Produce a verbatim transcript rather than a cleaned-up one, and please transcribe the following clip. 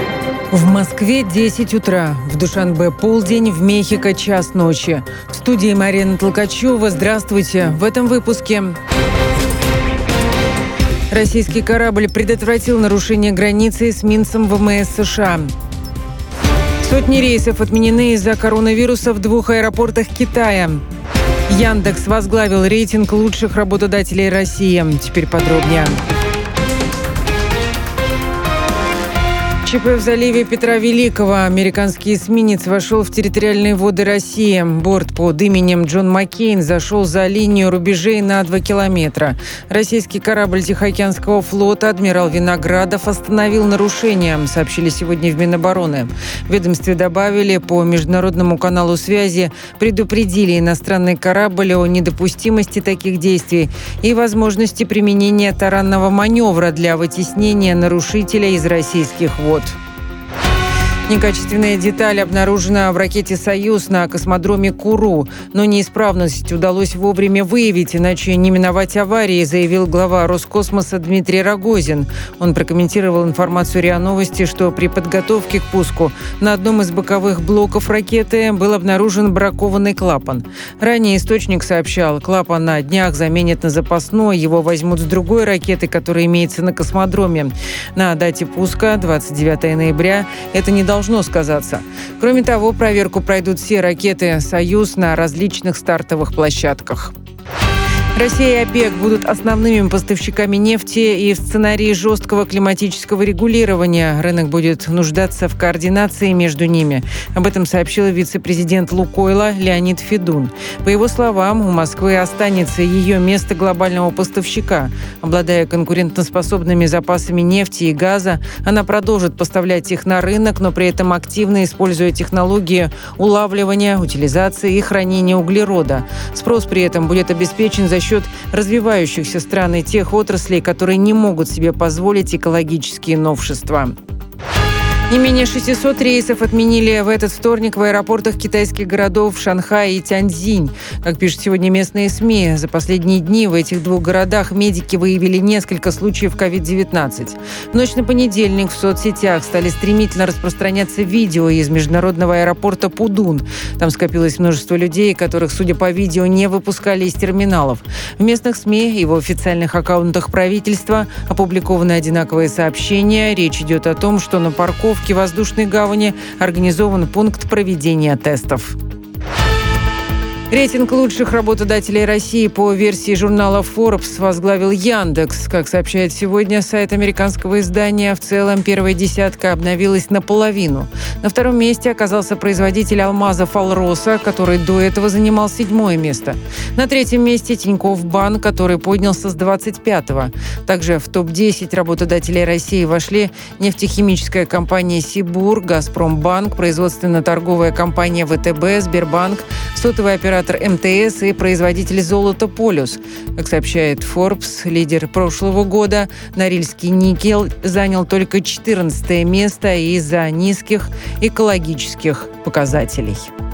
В Москве десять утра, в Душанбе полдень, в Мехико час ночи. В студии Марина Толкачева. Здравствуйте. В этом выпуске. Российский корабль предотвратил нарушение границы эсминцем ВМС США. Сотни рейсов отменены из-за коронавируса в двух аэропортах Китая. Яндекс возглавил рейтинг лучших работодателей России. Теперь подробнее. ЧП в заливе Петра Великого. Американский эсминец вошел в территориальные воды России. Борт под именем Джон Маккейн зашел за линию рубежей на два километра. Российский корабль Тихоокеанского флота «Адмирал Виноградов» остановил нарушение, сообщили сегодня в Минобороны. В ведомстве добавили, по международному каналу связи предупредили иностранный корабль о недопустимости таких действий и возможности применения таранного маневра для вытеснения нарушителя из российских вод. Некачественная деталь обнаружена в ракете «Союз» на космодроме Куру, но неисправность удалось вовремя выявить, иначе не миновать аварии, заявил глава Роскосмоса Дмитрий Рогозин. Он прокомментировал информацию РИА Новости, что при подготовке к пуску на одном из боковых блоков ракеты был обнаружен бракованный клапан. Ранее источник сообщал, клапан на днях заменят на запасной, его возьмут с другой ракеты, которая имеется на космодроме. На дате пуска, двадцать девятого ноября, это не должно должно сказаться. Кроме того, проверку пройдут все ракеты «Союз» на различных стартовых площадках. Россия и ОПЕК будут основными поставщиками нефти, и в сценарии жесткого климатического регулирования рынок будет нуждаться в координации между ними. Об этом сообщил вице-президент «Лукойла» Леонид Федун. По его словам, у Москвы останется ее место глобального поставщика. Обладая конкурентоспособными запасами нефти и газа, она продолжит поставлять их на рынок, но при этом активно используя технологии улавливания, утилизации и хранения углерода. Спрос при этом будет обеспечен за счет развивающихся стран и тех отраслей, которые не могут себе позволить экологические новшества. Не менее шестисот рейсов отменили в этот вторник в аэропортах китайских городов Шанхай и Тяньцзинь. Как пишут сегодня местные СМИ, за последние дни в этих двух городах медики выявили несколько случаев ковид девятнадцать. В ночь на понедельник в соцсетях стали стремительно распространяться видео из международного аэропорта Пудун. Там скопилось множество людей, которых, судя по видео, не выпускали из терминалов. В местных СМИ и в официальных аккаунтах правительства опубликованы одинаковые сообщения. Речь идет о том, что на парковке в воздушной гавани организован пункт проведения тестов. Рейтинг лучших работодателей России по версии журнала Forbes возглавил Яндекс. Как сообщает сегодня сайт американского издания, в целом первая десятка обновилась наполовину. На втором месте оказался производитель алмазов «Алроса», который до этого занимал седьмое место. На третьем месте Тинькофф Банк, который поднялся с двадцать пятого. Также в топ десять работодателей России вошли нефтехимическая компания «Сибур», «Газпромбанк», производственно-торговая компания «ВТБ», «Сбербанк», сотовый оператор МТС и производитель золота «Полюс». Как сообщает Forbes, лидер прошлого года Норильский никель занял только четырнадцатое место из-за низких экологических показателей.